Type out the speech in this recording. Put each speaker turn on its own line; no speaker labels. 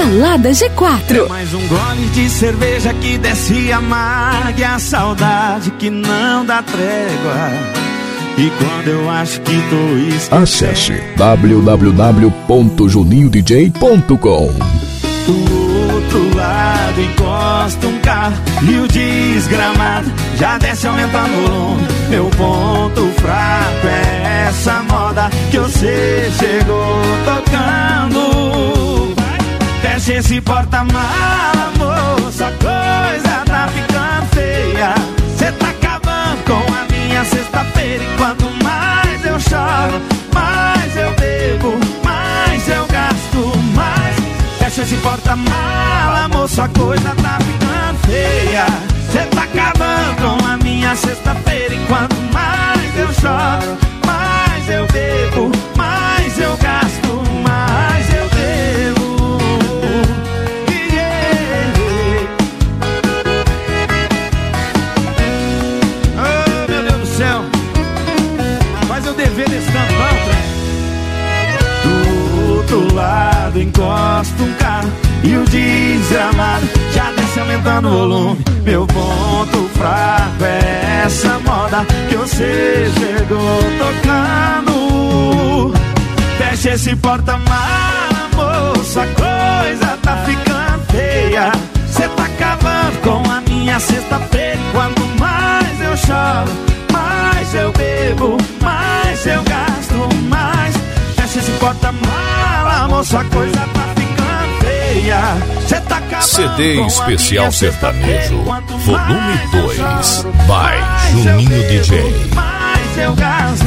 Balada G4.
É mais um gole de cerveja que desce amarga, e a saudade que não dá trégua. E quando eu acho que tô esquecendo,
acesse www.juniodj.com.
do outro lado encosta um carro e o desgramado já desce aumentando o volume. Meu ponto fraco é essa moda que você chegou tocando. Fecha esse porta-mala, moça, a coisa tá ficando feia. Cê tá acabando com a minha sexta-feira. E quanto mais eu choro, mais eu bebo, mais eu gasto, mais. Fecha esse porta-mala, moça, a coisa tá ficando feia. Cê tá acabando com a minha sexta-feira. E quanto mais eu choro, mais eu bebo, mais eu gasto, mais eu bebo. Oh, meu Deus do céu, faz eu dever desse canto, não, trem. Do outro lado encosta um carro e o desgramado já desce aumentando o volume. Meu ponto fraco é essa moda que você chegou tocando. Fecha esse porta-mala, moça, a coisa tá ficando feia. Cê tá acabando com a minha sexta-feira. Quanto mais eu choro, mais eu bebo, mais eu gasto, mais. Fecha esse porta-mala, moça, a coisa tá ficando feia. Cê tá acabando
CD
com
especial sertanejo,
Quanto
volume
mais eu
2,
choro,
by
mais eu
Juninho
bebo,
DJ.
mais eu gasto,